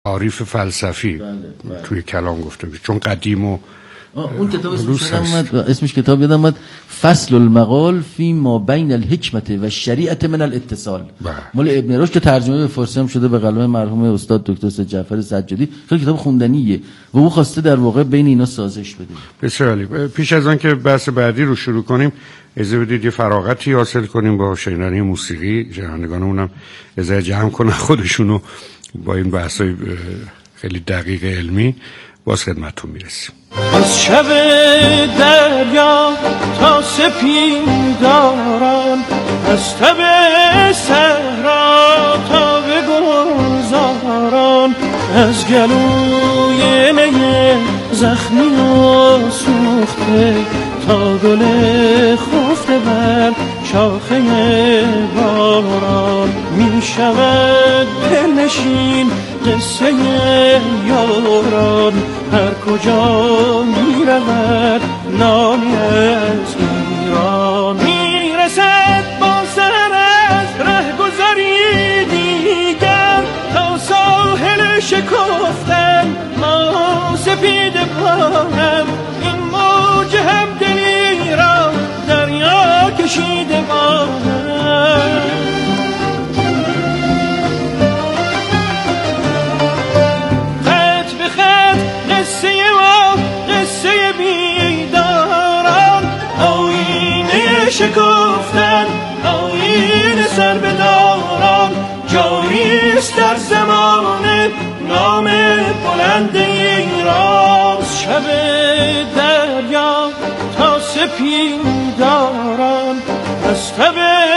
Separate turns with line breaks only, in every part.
تعریف فلسفی توی کلام گفته میشه، چون قدیم و
اون کتاب اسمش کتاب یادم اومد، فصل المقال فی ما بین الحکمت و شریعت من الاتصال، مال ابن رشد که ترجمه به فارسی هم شده به قلم مرحوم استاد دکتر سید جعفر سجادی. خیلی کتاب خوندنیه و او خواسته در واقع بین اینا سازش بده.
بسیار عالی. پیش از آن که بحث بعدی رو شروع کنیم اجازه بدید یه فراغتی حاصل کنیم با شنیدن موسیقی. شنوندگانمونم اجازه جمع کنن خودشونو با این بحثای خیلی دقیق علمی. باز خدمتتون میرسیم.
از شب دریا تا سپیداران، از تب صحرا تا به گلزاران، از گلوی نی زخمی و سوخته تا گل خفته بر شاخه باران، می شود دلنشین قصه یاران، هر کجا می رود نامی از ایران، می رسد با سر از ره گذاری دیگر تا ساحل شکفتن ما سپید پاهم، این موج هم دلی را دریا کشیده با هم. خط به خط قصه ما قصه بیداران، آینه شکفتن آینه سر بداران، جاریست در زمان نام بلند ایران، شب دریا تا سپیداران، از تب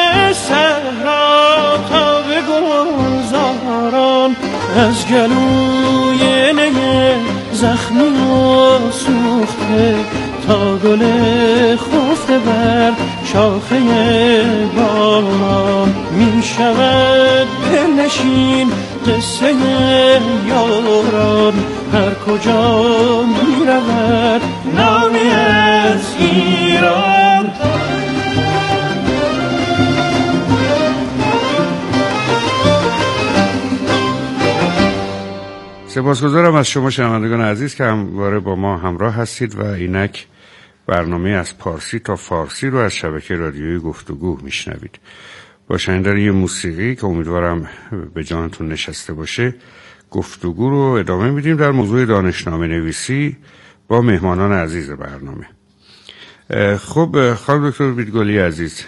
صحرا تا به گلزاران، از گلوی نی زخمی و سوخته تا گل خفته بر شاخه باران، می شود دلنشین قصه یاران، هر کجا می رود نامی از ایران.
سپاسگزارم از شما شنوندگان عزیز که همواره با ما همراه هستید و اینک برنامه از پارسی تا فارسی رو از شبکه رادیویی گفتگو میشنوید. با شنیدن یه موسیقی که امیدوارم به جانتون نشسته باشه گفتگو رو ادامه میدیم در موضوع دانشنامه نویسی با مهمانان عزیز برنامه. خب خانم دکتر بیدگلی عزیز،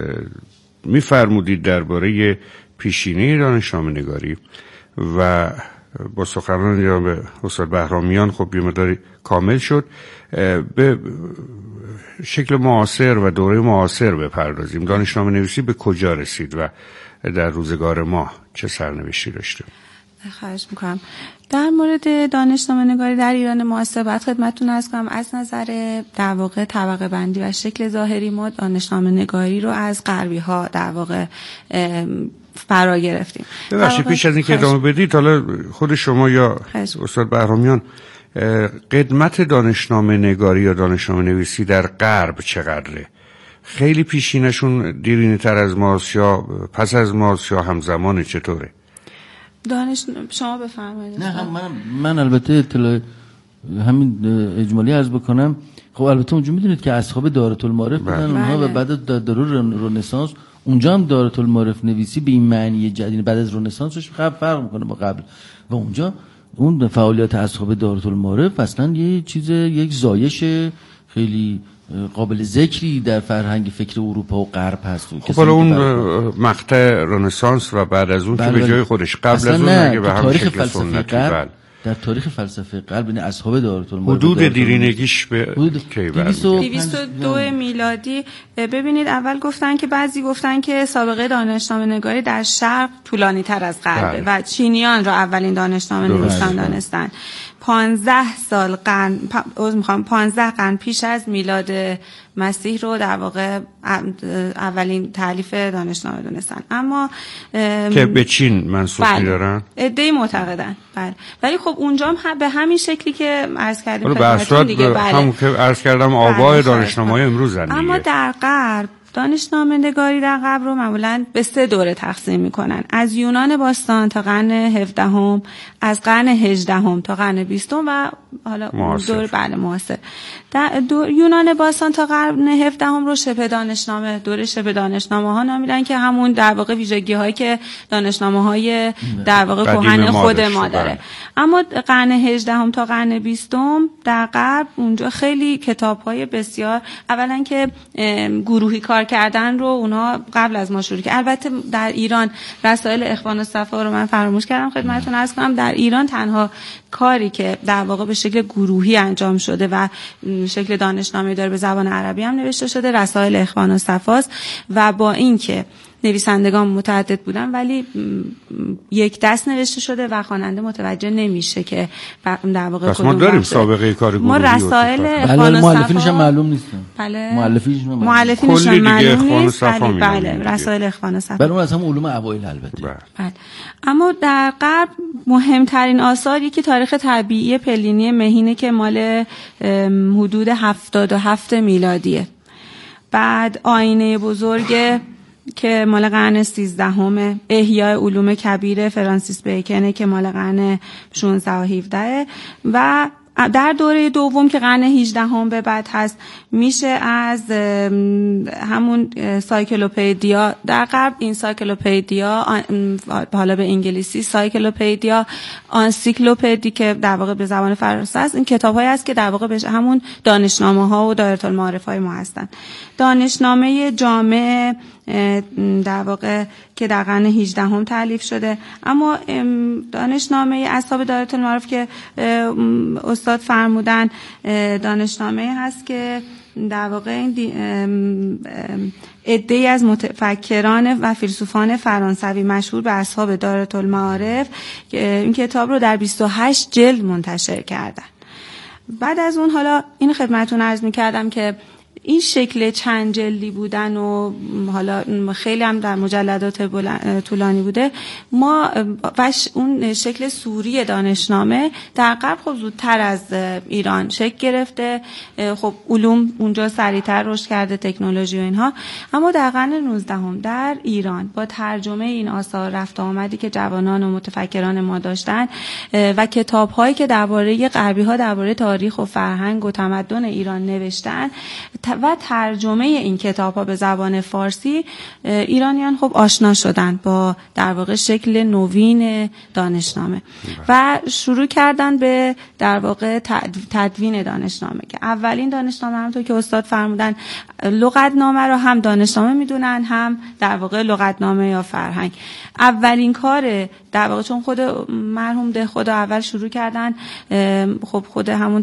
میفرمودید درباره پیشینه دانشنامه نگاری و با سخنرانی جناب استاد بهرامیان خب یه مقداری کامل شد. به شکل معاصر و دوره معاصر بپردازیم. دانشنامه نویسی به کجا رسید و در روزگار ما چه سرنوشتی داشته؟
خواهش میکنم. در مورد دانشنامه نگاری در ایران معاصر باید خدمتتون عرض کنم از نظر در واقع طبقه بندی و شکل ظاهری ما دانشنامه نگاری رو از غربی ها در واقع فرا گرفتیم.
ببخشید پیش از اینکه ادامه بدید، حالا خود شما یا استاد بهرامیان قدمت دانشنامه نگاری یا دانشنامه نویسی در غرب چقدره؟ خیلی پیشینشون دیرینه تر از ماست یا پس از ماست یا همزمان چطوره؟
شما بفرمایید.
نه من البته اطلاع همین اجمالی عرض بکنم. خب البته اونجا میدونید که اصحاب دارالمعارف بودن اونها و بعد در دوره رنسانس اونجا هم دارالمعارف نویسی به این معنی جدید بعد از رنسانسش فرق میکنه با قبل و اونجا اون فعالیت اصحاب دارالمعارف اصلا یه چیز یک زایش خیلی قابل ذکری در فرهنگ فکر اروپا و غرب هست.
خب حالا اون مقطع رنسانس و بعد از اون که به جای خودش قبل از اون اگه به هم شکل سنتی
در تاریخ فلسفه غرب این اصحاب دارالمعارف
حدود دیرینگیش به کی برمیگرده؟
202 میلادی. ببینید اول گفتن که بعضی گفتن که سابقه دانشنامه نگاری در شرق طولانی تر از غربه و چینیان را اولین دانشنامه نویسان دانستن. 15 قرن پیش از میلاد مسیح رو در واقع اولین تالیف دانشنامه دونستن. اما
که به چین منسوب می‌دارن
عده‌ای معتقدن. بله. ولی خب اونجا هم به همین شکلی که عرض کردیم
خدمتتون دیگه همون که عرض کردم آبای دانشنامه‌های امروز
اما در غرب دانشنامه‌نگاری در غرب رو معمولاً به 3 دوره تقسیم می‌کنن. از یونان باستان تا قرن 17، از قرن 18 تا قرن 20 و حالا دوره بعد معاصر. در یونان باستان تا قرن 17 رو شبه دانشنامه، دوره شبه دانشنامه‌ها نامیدن که همون در واقع ویژگی‌هایی که دانشنامه‌های در واقع کهن خود ما داره. اما قرن 18 تا قرن 20 در غرب اونجا خیلی کتاب‌های بسیار، اولا که گروهی کار کردن رو اونها قبل از ما شروع کردن. البته در ایران رسائل اخوان الصفا رو من فراموش کردم خدمتتون عرض کنم، در ایران تنها کاری که در واقع به شکل گروهی انجام شده و شکل دانشنامه داره به زبان عربی هم نوشته شده رسائل اخوان الصفا و با اینکه نویسندگان متعدد بودن ولی یک دست نوشته شده و خواننده متوجه نمیشه که در واقع
پس ما داریم سابقه کار گروهی.
ما رسائل
اخوان الصفا مؤلفینش هم معلوم نیستن.
بله
مؤلفینش
هم معلوم نیست. بله رسائل اخوان الصفا.
بله اون از هم علوم اوایل البته.
بله. اما در غرب مهمترین آثار یکی تاریخ طبیعی پلینی مهینه که مال حدود 77 میلادیه. بعد آینه بزرگ که مال قرن 13، احیاء علوم کبیر فرانسیس بیکنه که مال قرن 16 و 17 و در دوره دوم که قرن 18 به بعد هست میشه از همون سایکلوپدیا در غرب. این سایکلوپدیا حالا به انگلیسی سایکلوپدیا انسیکلوپدی که در واقع به زبان فرانسه است، این کتاب‌هایی است که در واقع به همون دانشنامه‌ها و دایره‌المعارف‌های ما هستن. دانشنامه جامع در واقع که در قرن 18 تالیف شده، اما دانشنامه اصحاب دایره‌المعارف که استاد فرمودن دانشنامه هست که در واقع عده‌ای از متفکران و فیلسوفان فرانسوی مشهور به اصحاب دایره‌المعارف این کتاب رو در 28 جلد منتشر کردن. بعد از اون حالا این خدمتتون عرض می‌کردم که این شکل چند جلدی بودن و حالا خیلی هم در مجلدات طولانی بوده. ما اون شکل سوری دانشنامه در غرب خب زودتر از ایران شکل گرفته. خب علوم اونجا سریعتر رشد کرده، تکنولوژی و اینها. اما در قرن 19 در ایران با ترجمه این آثار رفت آمدی که جوانان و متفکران ما داشتن و کتاب‌هایی که درباره غربی‌ها درباره تاریخ و فرهنگ و تمدن ایران نوشتن و ترجمه این کتاب‌ها به زبان فارسی، ایرانیان خب آشنا شدن با در واقع شکل نوین دانشنامه و شروع کردن به در واقع تدوین دانشنامه که اولین دانشنامه همونطور که استاد فرمودن لغتنامه رو هم دانشنامه میدونن هم در واقع لغتنامه یا فرهنگ. اولین کار در واقع چون خود مرحوم دهخدا اول شروع کردن، خب خود همون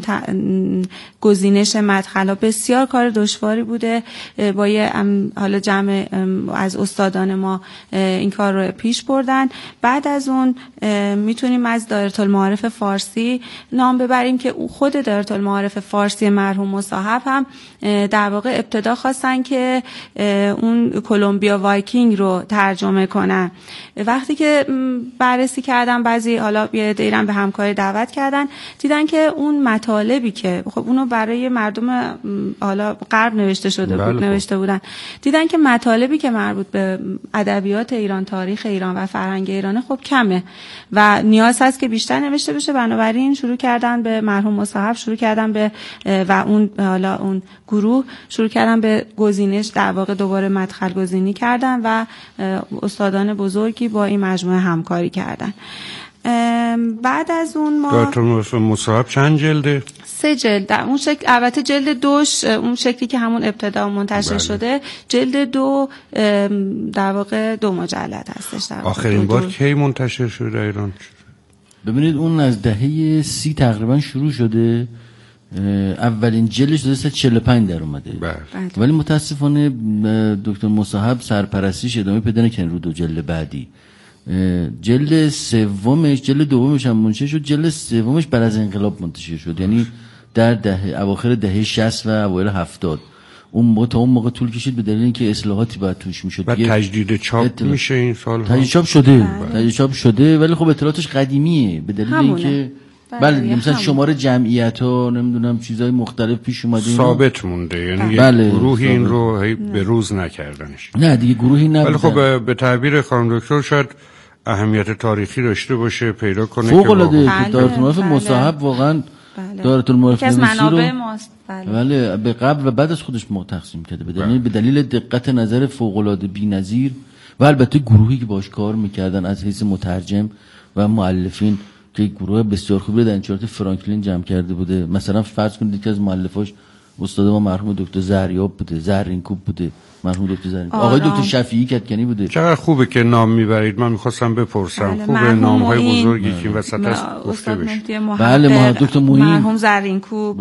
گزینش مدخلا بسیار کار دشواری بوده، با یه حالا جمع از استادان ما این کار رو پیش بردن. بعد از اون میتونیم از دایره‌المعارف فارسی نام ببریم که خود دایره‌المعارف فارسی مرحوم مصاحب هم در واقع ابتدا خواستن که اون کلمبیا وایکینگ رو ترجمه کنن. وقتی که بررسی کردن، بعضی حالا یه دیرم به همکاری دعوت کردن، دیدن که اون مطالبی که خب اونو برای مردم حالا غرب نوشته شده بود، نوشته بودن، دیدن که مطالبی که مربوط به ادبیات ایران، تاریخ ایران و فرهنگ ایران خب کمه و نیاز هست که بیشتر نوشته بشه. بنابراین شروع کردن به مرحوم مصاحب، شروع کردن به و اون حالا اون گروه شروع کردن به گزینش، در واقع دوباره مدخل گزینی کردن و استادان بزرگی با این مجموعه همکاری کردن. بعد از اون ما
دایره‌المعارف مصاحب چند جلده؟
3 جلد. در اون شکل البته جلد 2 اون شکلی که همون ابتدا منتشر شده، جلد 2 در واقع 2 مجلد هستش. در
آخرین بار کی منتشر شده در ایران؟
ببینید اون از دهه 30 تقریبا شروع شده، اولین جلدش 45 در اومده. ولی متاسفانه دکتر مصاحب سرپرستیش ادامه پیدا نکرد رو 2 جلد بعدی. جلد سومش، جلد دومش هم منتشر شد، جلد سومش بعد از انقلاب منتشر شد، یعنی در اواخر دهه 60 و اوایل 70. اون موقع تا اون موقع طول کشید به دلیل اینکه اصلاحاتی باید توش میشد.
بعد تجدید چاپ میشه این سال.
تجدید چاپ شده، تجدید چاپ شده، ولی خب اطلاعاتش قدیمیه به دلیل اینکه بله مثلا شمار جمعیت ها نمیدونم چیزای مختلف پیش اومده
ثابت مونده، یعنی
بله.
گروهی این رو به روز نکردنش.
نه دیگه گروهی نبوده.
ولی خب به تعبیر خانم دکتر شاید اهمیت تاریخی داشته باشه، پیدا کنه
فوق العاده دارت المعارف مصاحب واقعا دارت المعارف
از منابع ماست.
بله به قبل و بعد از خودش تقسیم کرده یعنی به دلیل دقت نظر فوق العاده بی‌نظیر و البته گروهی که باش کار میکردن از حیث مترجم و مؤلفین که گروه بسیار خوبی در انتشارات فرانکلین جمع کرده بوده. مثلا فرض کنید که از مؤلفاش استاد ما مرحوم دکتر زریاب بوده، زرینکوب بوده، مرحوم دکتر زرینکوب، آقای دکتر شفیعی کدکنی بوده.
چقدر خوبه که نام میبرید. من می‌خواستم بپرسم خوبه نام‌های بزرگی که وسط است گفته بشه.
بله دکتر معین،
مرحوم زرینکوب،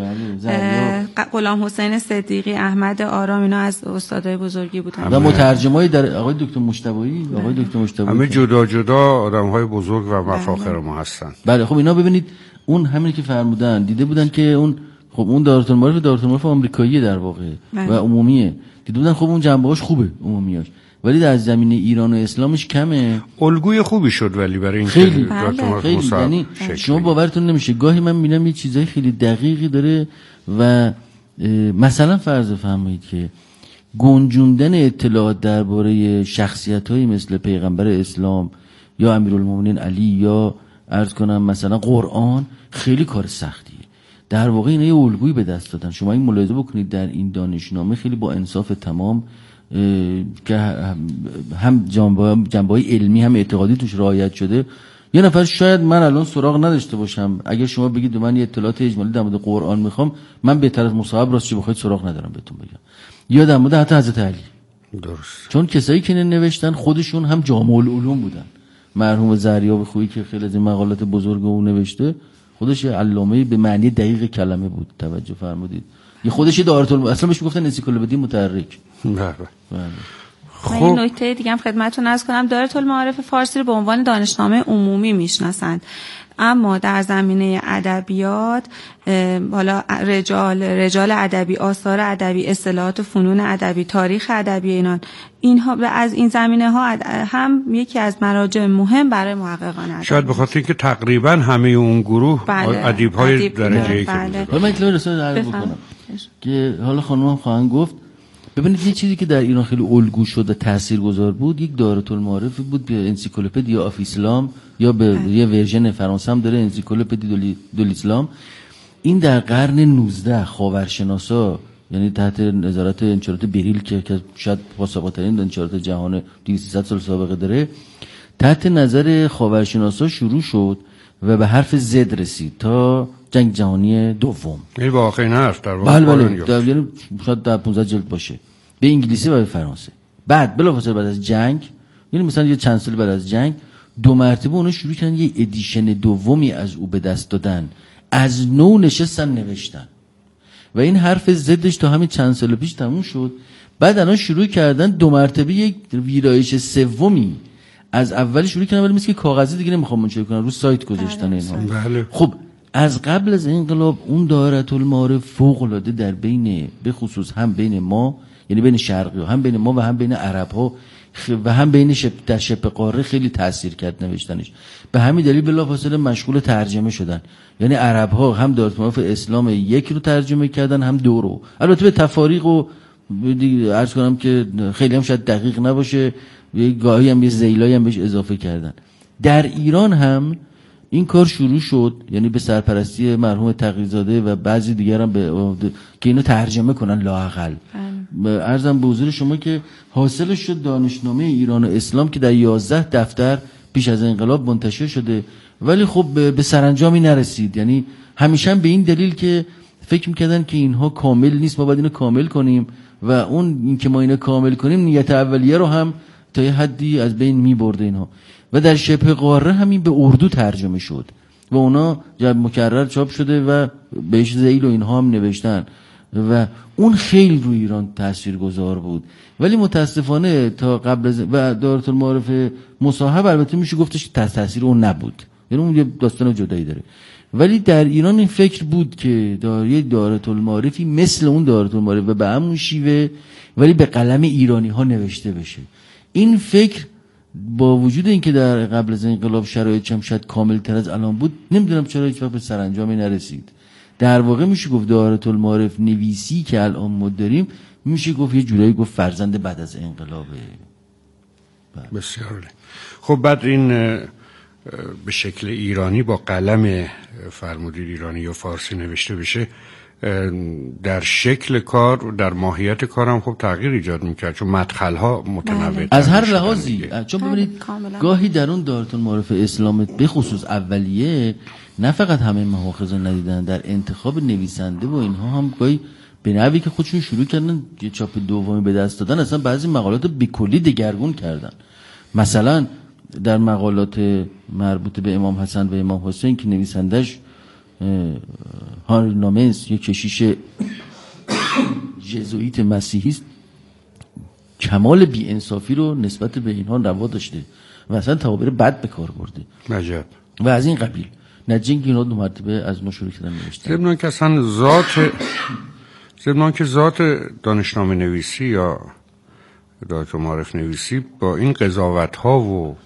غلام حسین صدیقی، احمد آرام، اینا از استادای بزرگی بودن.
و مترجمای در آقای دکتر مشتبایی، آقای دکتر مشتبایی،
همه جدا جدا آدم‌های بزرگ و مفاخر ما هستن.
بله خب اینا ببینید اون همینی که فرمودن دیده بودن که اون خب اون دارت المعارف آمریکاییه در واقع و عمومیه. دیده بودن خب اون جنبه‌هاش خوبه عمومیاش، ولی در زمینه ایران و اسلامش کمه.
الگوی خوبی شد ولی برای این
خیلی یعنی شما باورتون نمیشه گاهی من میبینم یه چیزای خیلی دقیقی داره و مثلا فرض فرمایید که گنجوندن اطلاعات درباره شخصیت‌هایی مثل پیغمبر اسلام یا امیرالمومنین علی یا عرض کنم مثلا قرآن خیلی کار سختیه. در واقع اینا یه الگویی به دست دادن. شما این ملاحظه بکنید در این دانشنامه خیلی با انصاف تمام که هم جنبه‌های علمی هم اعتقادی توش رعایت شده. یه نفر شاید من الان سراغ نداشته باشم، اگه شما بگید من یه اطلاعات اجمالی در مورد قرآن میخوام، من بهتر از مصاحب راست چه بخواید سراغ ندارم بهتون بگم، یا در مورد حتی حضرت علی.
درست.
چون کسایی که نوشتن خودشون هم جامع العلوم بودن. مرحوم زریاب خویی که خیلی از این مقالات بزرگ اون نوشته خودش علامه به معنی دقیق کلمه بود. توجه فرمودید. یه خودش دارت المعارف اصلا بهش میگفتن انسیکلوپدی متحرک.
بله.
خب این نکته دیگه هم خدمتتون عرض کنم، دارت المعارف فارسی رو به عنوان دانشنامه عمومی میشناسند، اما در زمینه ادبیات حالا رجال ادبی، آثار ادبی، اصطلاحات فنون ادبی، تاریخ ادبی اینها از این زمینه ها هم یکی از مراجع مهم برای محققان ادبی.
شاید به خاطر اینکه تقریبا همه اون گروه ادیب‌های درجه یک بودن.
من اینو رسالت عرض بکنم که حالا خانم خواهند گفت ببینید یه چیزی که در ایران خیلی الگو شد و تاثیرگذار بود یک دارت المعارف بود به انسیکلوپدی آف اسلام یا به یه ورژن فرانسه هم داره انسیکلوپدی دو اسلام. این در قرن 19 خاورشناسا یعنی تحت نظارت انشارات بریل که شاید پاسابقه‌ترین انشارات جهان 200 سال سابقه داره، تحت نظر خاورشناسا شروع شد و به حرف زد رسید تا جنگ جهانی دوم.
این واقعا حرف در واقع
بله یعنی شاید در 15 جلد باشه به انگلیسی و به فرانسه. بعد بلافاصله بعد از جنگ، یعنی مثلا یه چند سال بعد از جنگ، 2 مرتبه اونا شروع کردن یه ادیشن دومی از او به دست دادن، از نو نشستن نوشتن و این حرف زدش تا همین چند سال پیش تموم شد. بعد الان شروع کردن 2 مرتبه یک ویرایش سومی از اولی شروع کردن، ولی مثل که کاغذی دیگه نمیخوام منتشر کنن، رو سایت گذاشتن اینها.
بله.
خب از قبل از انقلاب اون دارت المعارف فوق العاده در بین به خصوص هم بین ما یعنی بین شرقی ها، هم بین ما و هم بین عرب ها و هم بین در شبه قاره خیلی تاثیر کرد نوشتنش. به همین دلیل بلافاصله مشغول ترجمه شدن. یعنی عرب ها هم دارت المعارف اسلام 1 رو ترجمه کردن هم 2 رو، البته به تفاریق و عرض کنم که خیلی هم شاید دقیق نباشه، یه گاهی هم یه زیلایی هم بهش اضافه کردن. در ایران هم این کار شروع شد، یعنی به سرپرستی مرحوم تقی‌زاده و بعضی دیگر هم که اینو ترجمه کنن لااقل. عرضم به حضور شما که حاصلش شد دانشنامه ایران و اسلام که در 11 دفتر پیش از انقلاب منتشر شده، ولی خب به سرانجامی نرسید. یعنی همیشه به این دلیل که فکر می‌کردن که اینها کامل نیست، ما باید اینو کامل کنیم و اون این که ما اینو کامل کنیم نیت اولیه رو هم تا یه حدی از بین می‌برده اینها. و در شبه قاره همین به اردو ترجمه شد و اونا مکرر چاپ شده و بهش ذیل و اینها هم نوشتن و اون خیلی روی ایران تاثیرگذار بود. ولی متاسفانه تا قبل از و دارت المعارف مصاحب البته میشه گفتش تاثیر اون نبود، یعنی اون یه داستان جدایی داره، ولی در ایران این فکر بود که یه دارت المعارفی مثل اون دارت المعارف و به همون شیوه ولی به قلم ایرانی ها نوشته بشه. این فکر با وجود اینکه در قبل از انقلاب شرایط هم شاید کامل تر از الان بود، نمیدونم چرا هیچ وقت به سرانجامی نرسید. در واقع میشه گفت دایره المعارف نویسی که الان ما داریم میشه گفت یه جورایی گفت فرزند بعد از انقلابه.
بسیار عالی. خب بعد این به شکل ایرانی با قلم فرمودید ایرانی یا فارسی نوشته بشه، در شکل کار، در ماهیت کارم خب تغییر ایجاد میکرد، چون مدخل‌ها متنوع
از هر لحاظی. چون ببینید گاهی در اون دایره المعارف اسلام به خصوص اولیه نه فقط همه مواخذ ندیدن، در انتخاب نویسنده و اینها هم گاهی به نحوی که خودشون شروع کردن یه چاپ دومی به دست دادن، اصلا بعضی مقالات به کلی دگرگون کردن. مثلا در مقالات مربوط به امام حسن و امام حسین که نویسندش هانری نامنس، یک کشیش ژزوئیت مسیحی است، کمال بی‌انصافی رو نسبت به اینها روا داشته و اصلا تعابیر بد به کار برده.
عجب.
و از این قبیل نتیجه اینکه اینا 2 مرتبه از ما شروع کردن نوشتن.
ضمن که اصلا ذات دانشنامه نویسی یا دایره المعارف نویسی با این قضاوت‌ها و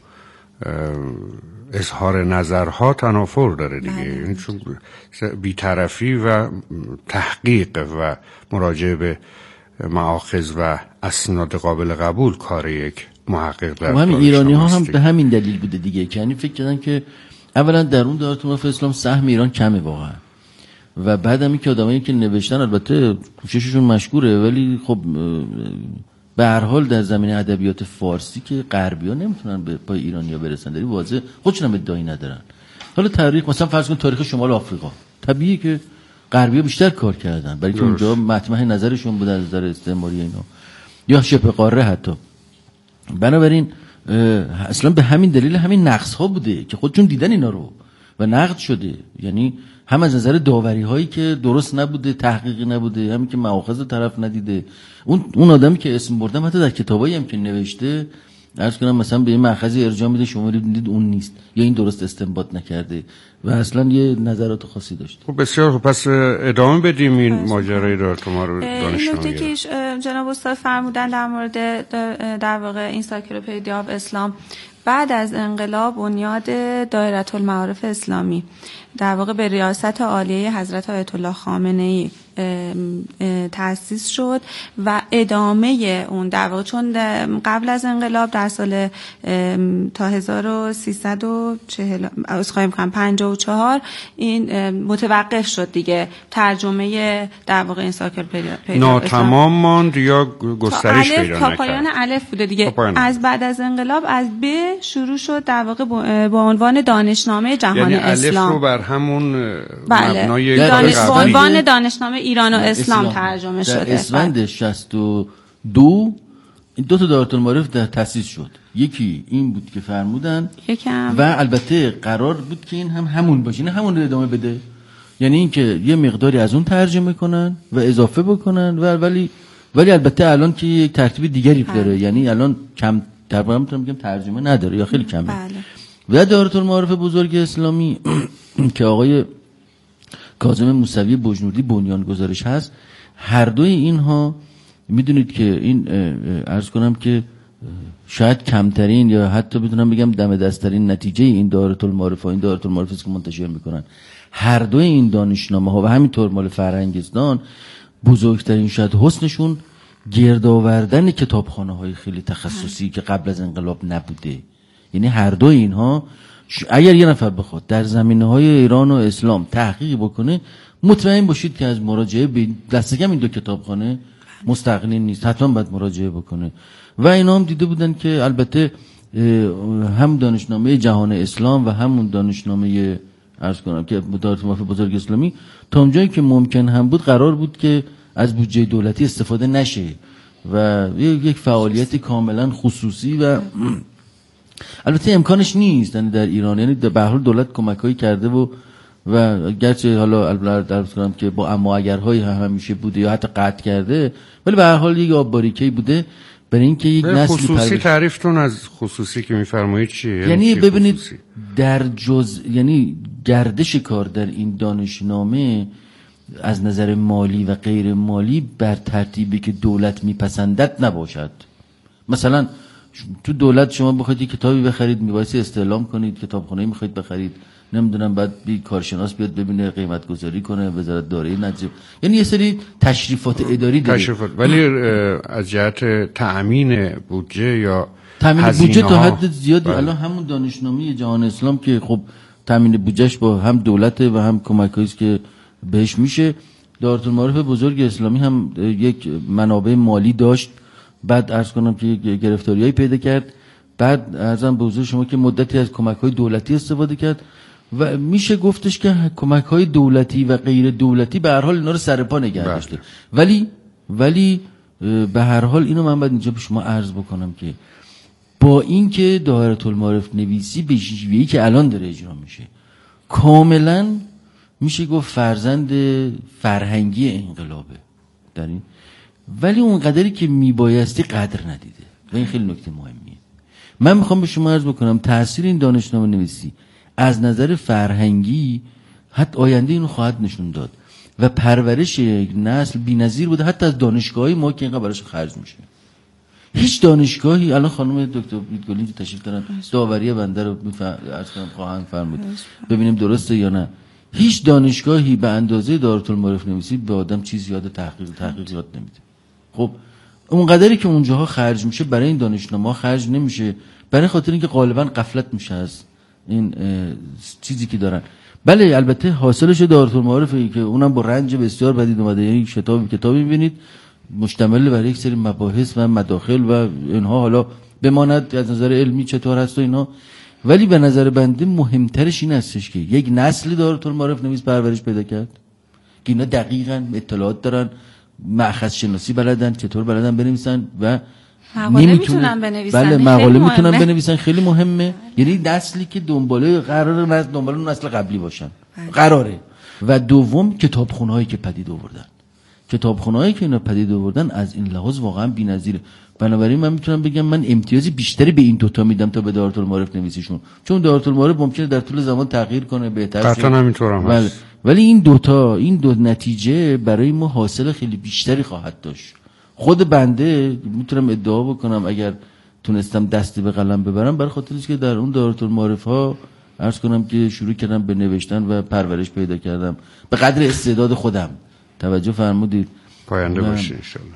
اظهار نظرها تنافر داره دیگه. این چون بی‌طرفی و تحقیق و مراجعه به مآخذ و اسناد قابل قبول کار یک محقق در
همین ایرانی ها هم به همین دلیل بوده دیگه، یعنی فکر کردن که اولا در اون دایره المعارف اسلام سهم ایران کمه واقعا، و بعدم این که آدمایی که نوشتن البته کوشششون مشکوره، ولی خب به هر حال در زمینه ادبیات فارسی که غربی‌ها نمیتونن به پای ایرانی‌ها برسن، داری واضح خودشون هم ادعایی ندارن. حالا تاریخ مثلا فرض کن تاریخ شمال آفریقا، طبیعیه که غربی‌ها بیشتر کار کردن برای که اونجا مطمح نظرشون بوده از نظر استعماری اینا، یا شبه قاره حتی. بنابراین اصلا به همین دلیل همین نقص‌ها بوده که خودشون دیدن اینا رو و نقد شده، یعنی هم از نظر داوری هایی که درست نبوده، تحقیقی نبوده، همین که مآخذ طرف ندیده. اون آدمی که اسم بردم حتی در کتابایی هم که نوشته عرض کنم مثلا به این مأخذی ارجاع میده شما دیدید اون نیست یا این درست استنباط نکرده و اصلا یه نظرات خاصی داشته.
خب بسیار خب، پس ادامه بدیم این ماجرای دایره المعارف دانشنامه.
این نکته که جناب استاد فرمودن در مورد در واقع انسایکلوپدی آف اسلام، بعد از انقلاب بنیاد دایره المعارف اسلامی در واقع به ریاست عالیه حضرت آیت الله خامنه‌ای تأسیس شد و ادامه اون در واقع چون قبل از انقلاب در سال تا 1354 این متوقف شد دیگه، ترجمه در واقع انسایکلوپدی
ناتمام ماند یا گسترش پیدا نکرد.
تا پایان الف بوده دیگه. از بعد از انقلاب از ب شروع شد در واقع با عنوان دانشنامه جهان اسلام،
یعنی الف رو بر همون
بله.
مبنای
عنوان دانشنامه ایران و اسلام ترجمه شده.
در اسفند 62 این 2 تا دایره المعارف تأسیس شد. یکی این بود که فرمودن و البته قرار بود که این هم همون باشه، نه همون رو ادامه بده، یعنی این که یه مقداری از اون ترجمه کنن و اضافه بکنن ولی البته الان که یک ترتیب دیگری داره، یعنی الان کم تقریبا میتونم بگم ترجمه نداره یا خیلی کمه. و دایره المعارف بزرگ اسلامی که آقای کاظم موسوی بجنوردی بنیانگذارش هست، هر دوی اینها میدونید که این عرض کنم که شاید کمترین یا حتی بدونم بگم دم دستترین نتیجه این دایره المعارف و این دایره المعارف است که منتشر میکنن. هر دوی این دانشنامه ها و همینطور مال فرهنگستان بزرگترین شاید حسنشون گرد آوردن کتابخانه های خیلی تخصصی که قبل از انقلاب نبوده. یعنی هر دوی اینها اگر یه نفر بخواد در زمینه‌های ایران و اسلام تحقیق بکنه، مطمئن باشید که از مراجعه به دست کم این 2 کتابخانه مستغنی نیست، حتما باید مراجعه بکنه. و اینا هم دیده بودن که البته هم دانشنامه جهان اسلام و همون دانشنامه عرض کنم که دایره المعارف بزرگ اسلامی تا اونجایی که ممکن هم بود قرار بود که از بودجه دولتی استفاده نشه و یک فعالیت کاملا خصوصی و البته امکانش نیست یعنی در ایران، یعنی به هر حال دولت کمکایی کرده و گرچه حالا البته درست کنم که با اما اگرهای همیشه بوده یا حتی قطع کرده، ولی به هر حال یک آب باریکه‌ای بوده برای اینکه یک نسل
خصوصی. تعریفتون از خصوصی که میفرمایید چیه؟
یعنی ببینید خصوصی؟ در یعنی گردش کار در این دانشنامه از نظر مالی و غیر مالی بر ترتیبی که دولت میپسندد نباشد. مثلا تو دولت شما بخواید کتابی بخرید میبایستی استعلام کنید، کتابخونه میخواید بخرید، نمیدونم بعد کارشناس بیاد ببینه، قیمت گذاری کنه، وزارت دارایی نجیب، یعنی یه سری تشریفات اداری داره.
تشریفات، ولی از جهت تأمین بودجه یا
تامین بودجه تا حد زیادی الان همون دانشنامه جهان اسلام که خب تامین بودجهش با هم دولته و هم کمکایی است که بهش میشه. دارالمعارف بزرگ اسلامی هم یک منابع مالی داشت، بعد عرض کنم که گرفتاریایی پیدا کرد، بعد ارزم به حضور شما که مدتی از کمک‌های دولتی استفاده کرد و میشه گفتش که کمک‌های دولتی و غیر دولتی به هر حال اینا رو سر پا نگه داشته. ولی به هر حال اینو من بعد اینجا به شما عرض بکنم که با اینکه دایرةالمعارف نویسی به شیوهی که الان داره اجرا میشه کاملا میشه گفت فرزند فرهنگی انقلابه در این، ولی اون قدری که میبایستی قدر ندیده و این خیلی نکته مهمیه. من میخوام به شما عرض بکنم تأثیر این دانشنامه نویسی از نظر فرهنگی حتی آینده اینو خواهد نشون داد و پرورش نسل بی‌نظیر بوده، حتی از دانشگاهی ما که اینقدر براش خرج میشه. هیچ دانشگاهی الان خانم دکتر بیتگلی که تشریف دارن داوری بنده رو خواهند فرمود ببینیم درسته یا نه، هیچ دانشگاهی به اندازه دارالمعارف نویسی به آدم چیزی یاد تحقیق یاد نمیده. خب اون قدری که اونجاها خرج میشه برای این دانشنامه‌ها خرج نمیشه، برای خاطر اینکه غالبا غفلت میشه از این چیزی که دارن. بله البته حاصلش دارالمعارفی که اونم با رنج بسیار بدید اومده، یعنی کتابی میبینید مشتمل بر یک سری مباحث و مداخل و اینها، حالا بماند از نظر علمی چطور هست و اینا، ولی به نظر بنده مهمترش این هستش که یک نسلی دارالمعارف نویس پرورش پیدا کرد که اینا دقیقاً اطلاعات دارن، مأخذ شناسی بلدن، چطور بلدن بنویسن و
مقاله میتونن بنویسن.
بله مقاله میتونن بنویسن، خیلی مهمه. یعنی نسلی که دنبال اون نسل قبلی باشن قراره. و دوم کتابخونه‌هایی که پدید آوردن، کتابخونه‌هایی که اینا پدید آوردن از این لحاظ واقعا بی‌نظیره. بنابراین من میتونم بگم من امتیازی بیشتری به این دوتا میدم تا به دارالمعارف نویسیشون، چون دارالمعارف ممکنه در طول زمان تغییر کنه، بهتر شه.
قطعا همینطورم هست.
ولی این دو نتیجه برای ما حاصل خیلی بیشتری خواهد داشت. خود بنده میتونم ادعا بکنم اگر تونستم دستی به قلم ببرم برای خاطر اینکه در اون دارالمعارف ها عرض کنم که شروع کردم به نوشتن و پرورش پیدا کردم به قدر استعداد خودم. توجه فرمودید.
پاینده باشید ان شاء الله.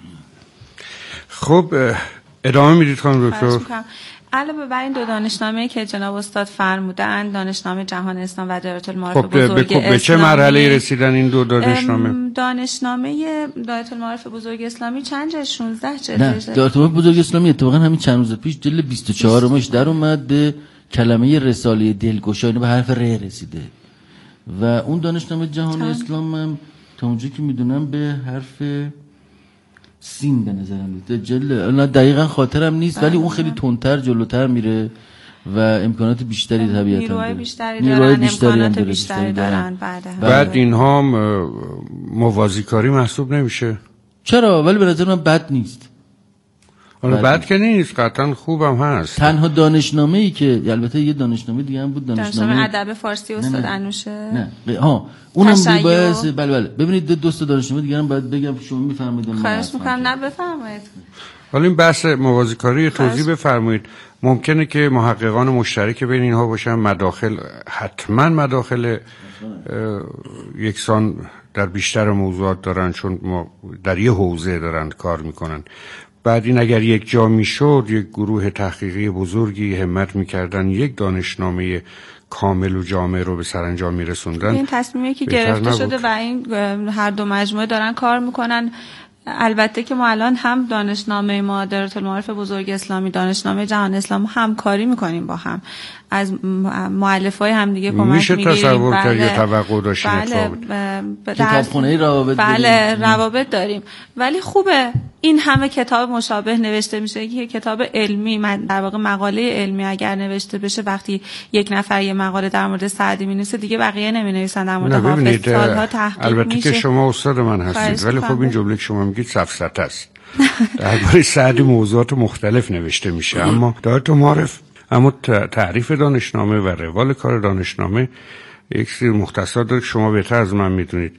خب ادامه میدید خانم دکتر؟
علاوه بر این دو دانشنامه که جناب استاد فرمودن، دانشنامه جهان اسلام و دایرةالمعارف بزرگ اسلامی،
به چه مرحله رسیدن این دو دانشنامه؟
دانشنامه دایرةالمعارف بزرگ اسلامی چند جلد؟ 16 جلد.
نه دایرةالمعارف بزرگ اسلامی اتفاقا همین چند روز پیش جلد 24مش در اومد، به کلمه رساله دلگشا به حرف ر رسیده و اون دانشنامه جهان اسلام هم تا اونجایی که میدونم به حرف سین به نظرم میاد جلد، دقیقاً خاطرم نیست ولی اون خیلی تندتر جلوتر میره و امکانات بیشتری طبیعتاً
نیروهای بیشتری دارن، امکانات بیشتری دارن.
بعد اینها موازیکاری محسوب نمیشه؟
چرا؟ ولی به نظر من بد نیست.
حالا بد که نیست، قطعا خوبم هست.
تنها دانشنامه‌ای که البته یه دانشنامه دیگه هم بود، دانشنامه
ادب فارسی استاد انوشه.
نه اونم باید بله ببینید دو تا دانشنامه دیگه هم باید بگم شما میفرمایید.
خواهش می‌کنم نه بفرمایید.
حالا این بحث موازیکاری توضیح بفرمایید. ممکنه که محققان مشترک بین اینها باشن، مداخل حتما مداخل یکسان در بیشتر موضوعات دارن چون ما در یه حوزه دارن کار میکنن. بعد این اگر یک جا میشد یک گروه تحقیقی بزرگی همت میکردن یک دانشنامه کامل و جامع رو به سرانجام میرسوندن.
این تصمیمی که گرفته شده و این هر دو مجموعه دارن کار میکنن. البته که ما الان هم دانشنامه ما دایرةالمعارف بزرگ اسلامی، دانشنامه جهان اسلام همکاری میکنیم با هم، از مؤلفای هم دیگه کمک
میشه
میگیریم.
تصور کرد یا توقع داشتیم
کتابخونه روابط
روابط داریم. ولی خوبه این همه کتاب مشابه نوشته میشه که کتاب علمی، در واقع مقاله علمی اگر نوشته بشه وقتی یک نفر یه مقاله در مورد سعدی مینویسه دیگه بقیه نمینویسن در مورد حافظ. سالها تحقیق
البته
میشه.
که شما استاد من هستید ولی خب این جمله که شما میگید سفسطه است. درباره سعدی موضوعات مختلف نوشته میشه اما دایرةالمعارف، اما تعریف دانشنامه و روال کار دانشنامه یک سری مختصات داره که شما بهتر از من میدونید.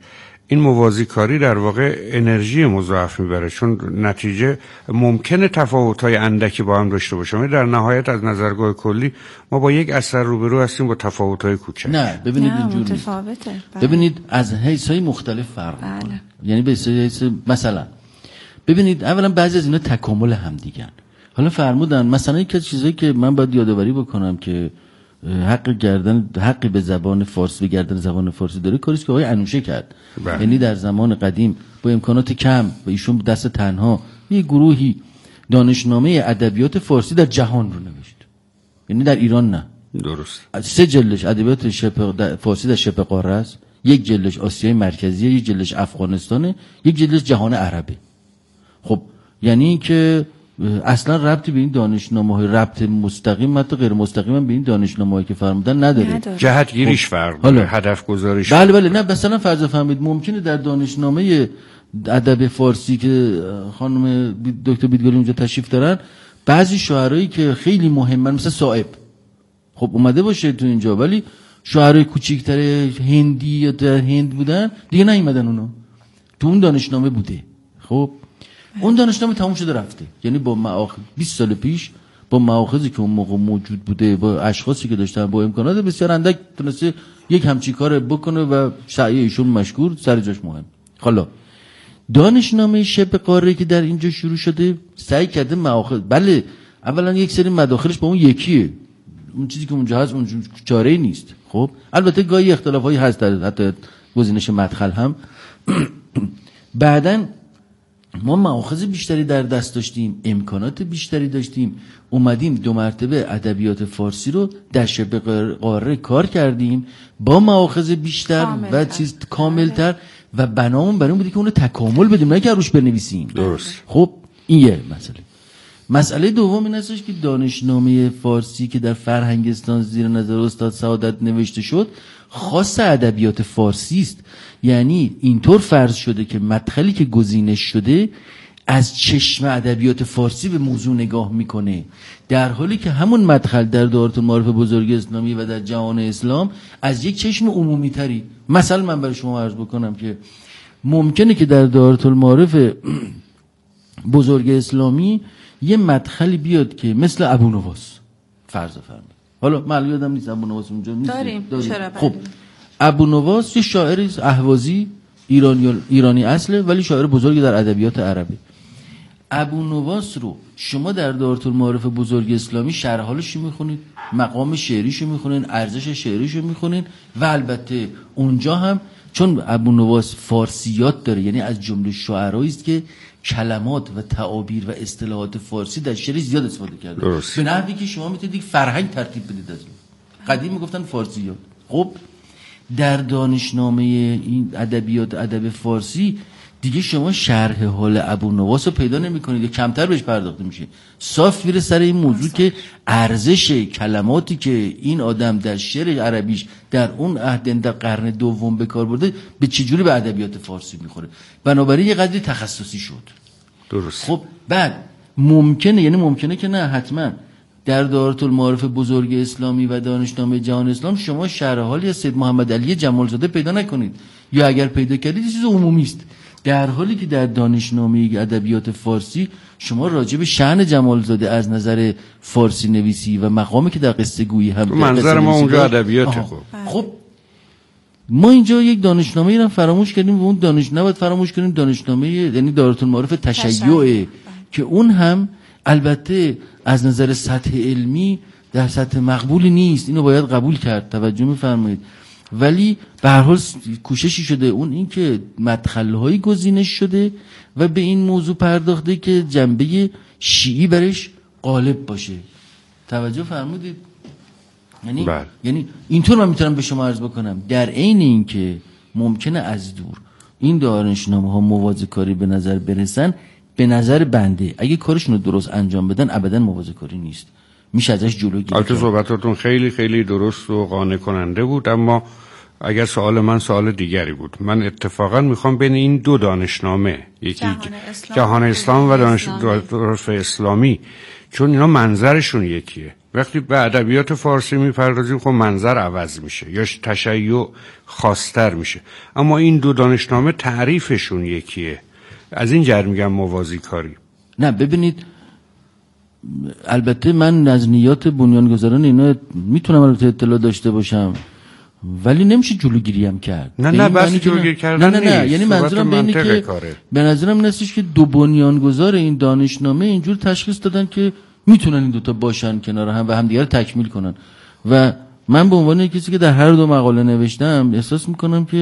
این موازی کاری در واقع انرژی مضاعف میبره، چون نتیجه ممکنه تفاوت‌های اندکی با هم داشته باشیم، در نهایت از نظرگاه کلی ما با یک اثر روبرو هستیم با تفاوت‌های کوچک.
نه ببینید اینجوری
متفاوته.
ببینید از حیث‌های مختلف فرق می‌کنه. یعنی به حیث مثلا ببینید اولا بعضی از اینا تکامل هم دیگن. حالا فرمودن مثلا یک از چیزایی که من باید یادآوری بکنم که حقی به زبان فارسی به گردن زبان فارسی داره، کاریست که آقای انوشه کرد. یعنی در زمان قدیم با امکانات کم و ایشون دست تنها یه گروهی دانشنامه ادبیات فارسی در جهان رو نوشت، یعنی در ایران نه.
درست.
3 جلدش ادبیات فارسی در شبه قاره است، 1 جلدش آسیای مرکزی، 1 جلدش افغانستانه، 1 جلدش جهان عربه. خب یعنی این که اصلا ربطی به این دانشنامه‌های ربط مستقیم حتی غیر مستقیم هم به این دانشنامه‌هایی که فرمودن نداره.
جهتگیریش فرق داره، هدف گذاریش.
بله نه مثلا فرض فرمایید ممکنه در دانشنامه ادب فارسی که خانم دکتر بیدگاری اونجا تشریف دارن بعضی شاعرایی که خیلی مهمن مثل صائب خب اومده باشه تو اینجا، ولی شاعرای کوچیک‌تر هندی یا در هند بودن دیگه نیومدن، اونا تو اون دانشنامه بوده. خب اون دانشنامه تموم شده رفته، یعنی با مآخذ 20 سال پیش با مآخذی که اون موقع موجود بوده با اشخاصی که داشتن با امکانات بسیار اندک تونسته یک همچین کار بکنه و سعی ایشون مشکور، سر جاش مهم. حالا دانشنامه شبه قاره که در اینجا شروع شده سعی کرده مآخذ، بله اولا یک سری مداخلش با اون یکیه، اون چیزی که اونجا هست اون چاره‌ای نیست. خب البته گاهی اختلافایی هست در حتی گزینش مدخل هم. بعدن ما مآخذ بیشتری در دست داشتیم، امکانات بیشتری داشتیم، اومدیم 2 مرتبه ادبیات فارسی رو در شبه قاره کار کردیم با مآخذ بیشتر و چیز کاملتر و بنامون برای اون بوده که اون رو تکامل بدیم نه که روش بنویسیم.
درست.
خب این یه مسئله دوم این هستش که دانشنامه فارسی که در فرهنگستان زیر نظر استاد سعادت نوشته شد خاص ادبیات فارسی است، یعنی اینطور فرض شده که مدخلی که گزینش شده از چشم ادبیات فارسی به موضوع نگاه میکنه، در حالی که همون مدخل در دارالمعارف بزرگ اسلامی و در جهان اسلام از یک چشم عمومی تری. مثلا من برای شما عرض بکنم که ممکنه که در دارالمعارف بزرگ اسلامی یه مدخلی بیاد که مثل ابونواس فرض فرمایید، حالا من یادم نیست ابونواس اونجا نیست
داریم.
خب ابونواس یه شاعر اهوازی ایرانی اصله ولی شاعر بزرگی در ادبیات عربی. ابونواس رو شما در دارالمعارف بزرگ اسلامی شرح حالش میخونید، مقام شعریشو میخونید، ارزش شعریشو میخونید و البته اونجا هم چون ابونواس فارسیات داره، یعنی از جمله شاعرایی است که کلمات و تعابیر و اصطلاحات فارسی در شعر زیاد استفاده کرده، به نحوی که شما میتونید فرهنگ ترتیب بدید از اون. قدیم میگفتن فارسیات. خب در دانشنامه این ادب فارسی دیگه شما شرح حال ابونواس رو پیدا نمی‌کنید یا کمتر بهش پرداخته میشه، صاف میره سر این موضوع که ارزش کلماتی که این آدم در شعر عربیش در اون عهد در قرن دوم به کار برده به چجوری به ادبیات فارسی میخوره، بنابراین یه قدری تخصصی شد.
درست.
خب بعد ممکنه که نه حتما در دارالمعارف بزرگ اسلامی و دانشنامه جهان اسلام شما شرح حالی از سید محمد علی جمالزاده پیدا نکنید، یا اگر پیدا کردید چیز عمومی است، در حالی که در دانشنامه ادبیات فارسی شما راجع به شأن جمالزاده از نظر فارسی نویسی و مقامی که در قصه گویی هم
منظر ما اونجا ادبیات.
خب ما اینجا یک دانشنامه رو فراموش کردیم و اون نباید فراموش کنیم دانشنامه یعنی دارالمعارف تشیع که اون هم البته از نظر سطح علمی در سطح مقبولی نیست، اینو باید قبول کرد، توجه می‌فرمایید، ولی به هر حال کوششی شده اون این که مدخل‌های گزینش شده و به این موضوع پرداخته که جنبه شیعی برش غالب باشه. توجه فرمودید؟ یعنی اینطور من میتونم به شما عرض بکنم در عین این که ممکنه از دور این دانشنامه‌ها موازی کاری به نظر برسن، به نظر بنده اگه کارشون رو درست انجام بدن ابداً موازی کاری نیست، میشه ازش جلوگیری کرد.
البته صحبتاتون خیلی خیلی درست و قانع کننده بود، اما اگر سوال من سوال دیگری بود. من اتفاقا میخوام بین این دو دانشنامه، یکی جهان اسلام و دانشنامه اسلامی، چون اینا منظرشون یکیه، وقتی به ادبیات فارسی میپردازیم خب منظر عوض میشه یا تشیع خاص‌تر میشه، اما این دو دانشنامه تعریفشون یکیه. از این جهت میگم موازی کاری.
نه ببینید، البته من از نیات بنیانگذاران اینا میتونم البته اطلاع داشته باشم، ولی نمیشه جلوگیری هم کرد.
نه بس جلوگیری کردن
نه یعنی منظورم اینه که به نظرم این هستش که دو بنیانگذار این دانشنامه اینجور تشخیص دادن که میتونن این دوتا باشن کنار هم و همدیگه رو تکمیل کنن و من به عنوان کسی که در هر دو مقاله نوشتم احساس میکنم که